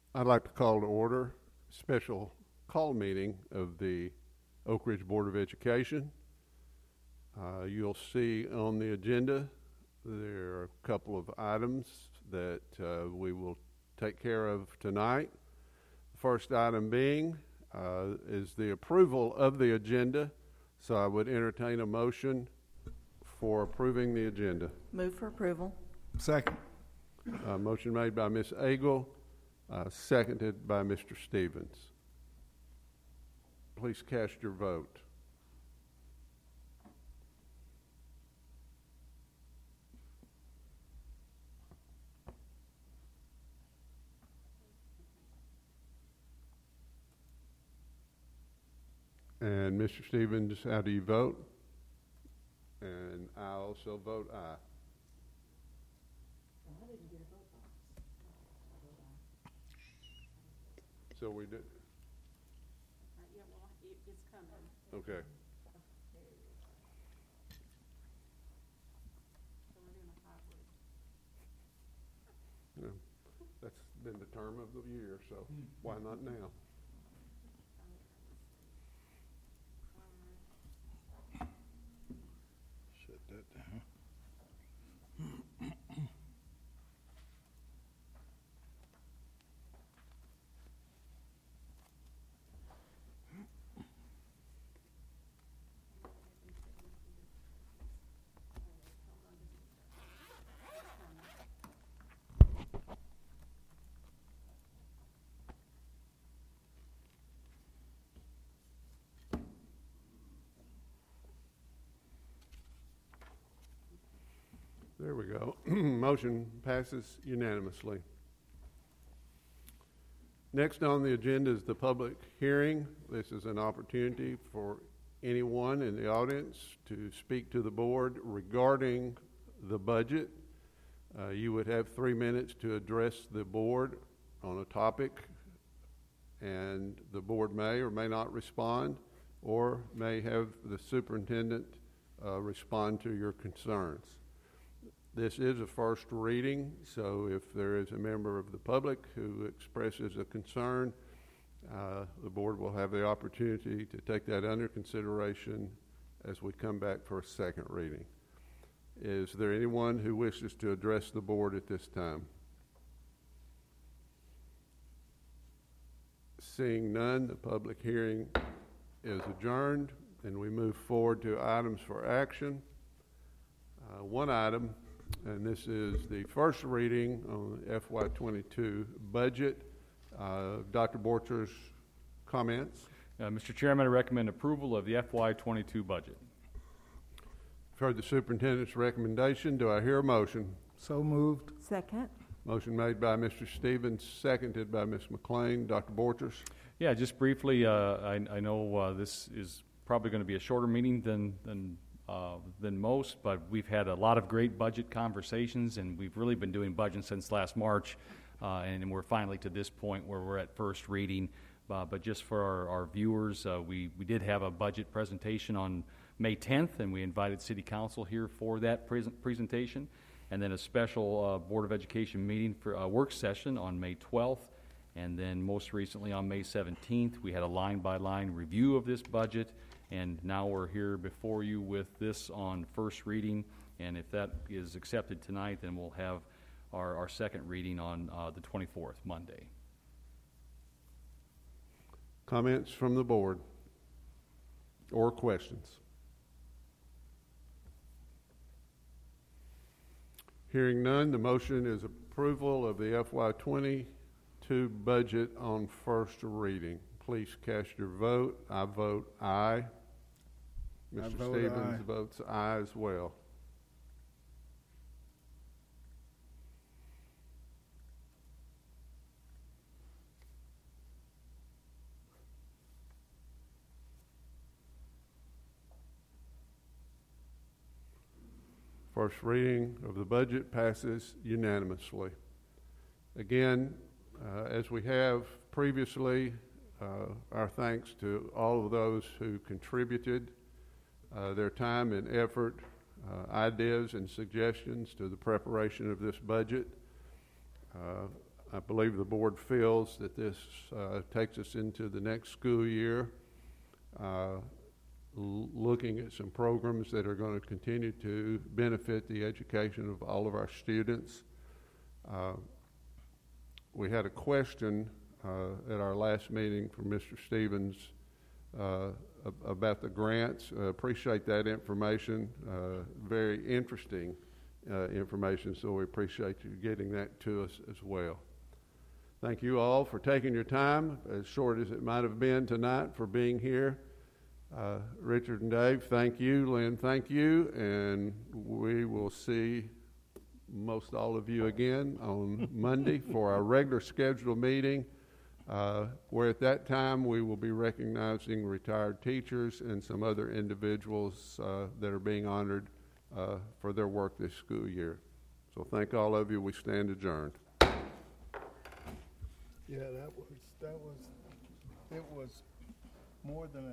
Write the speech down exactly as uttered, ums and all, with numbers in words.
I'd like to call to order a special call meeting of the Oak Ridge Board of Education. Uh, you'll see on the agenda there are a couple of items that uh, we will take care of tonight. The first item being uh, is the approval of the agenda, so I would entertain a motion for approving the agenda. Move for approval. Second. Uh, motion made by Miz Agle, uh, seconded by Mister Stevens. Please cast your vote. And Mister Stevens, how do you vote? And I also vote aye. So we did. Uh, yeah, well, it, it's coming. Okay. So we're doing a hybrid. Yeah. That's been the term of the year, so why not now? Shut that down. There we go. Motion passes unanimously. Next on the agenda is the public hearing. This is an opportunity for anyone in the audience to speak to the board regarding the budget. Uh, you would have three minutes to address the board on a topic, and the board may or may not respond, or may have the superintendent uh, respond to your concerns. This is a first reading, so if there is a member of the public who expresses a concern, uh, the board will have the opportunity to take that under consideration as we come back for a second reading. Is there anyone who wishes to address the board at this time? Seeing none, the public hearing is adjourned, and we move forward to items for action. Uh, one item, and this is the first reading on F Y twenty-two budget. Uh, Doctor Borchers, comments? Uh, Mister Chairman, I recommend approval of the F Y twenty-two budget. I've heard the superintendent's recommendation. Do I hear a motion? So moved. Second. Motion made by Mister Stevens, seconded by Miz McLean. Doctor Borchers? Yeah, just briefly, uh, I, I know uh, this is probably going to be a shorter meeting than than uh, than most, but we've had a lot of great budget conversations, and we've really been doing budget since last March, uh, and we're finally to this point where we're at first reading. Uh, but just for our, our viewers, uh, we, we did have a budget presentation on May tenth, and we invited City Council here for that present presentation, and then a special uh, Board of Education meeting for a work session on May twelfth, and then most recently on May seventeenth, we had a line-by-line review of this budget, and now we're here before you with this on first reading, and if that is accepted tonight, then we'll have our, our second reading on uh, the twenty-fourth, Monday. Comments from the board or questions? Hearing none, the motion is approval of the F Y twenty-two budget on first reading. Please cast your vote. I vote aye. Mister vote Stevens aye. votes aye as well. First reading of the budget passes unanimously. Again, uh, as we have previously, uh, our thanks to all of those who contributed uh, their time and effort, uh, ideas and suggestions to the preparation of this budget. Uh, I believe the board feels that this uh, takes us into the next school year, uh, l- looking at some programs that are going to continue to benefit the education of all of our students. Uh, we had a question uh, at our last meeting from Mister Stevens uh, ab- about the grants. Uh, appreciate that information. Uh, very interesting uh, information, so we appreciate you getting that to us as well. Thank you all for taking your time, as short as it might have been tonight, for being here. Uh, Richard and Dave, thank you. Lynn, thank you. And we will see most all of you again on Monday for our regular scheduled meeting, uh, where at that time we will be recognizing retired teachers and some other individuals uh, that are being honored uh, for their work this school year. So thank all of you. We stand adjourned. Yeah, that was, that was, it was more than a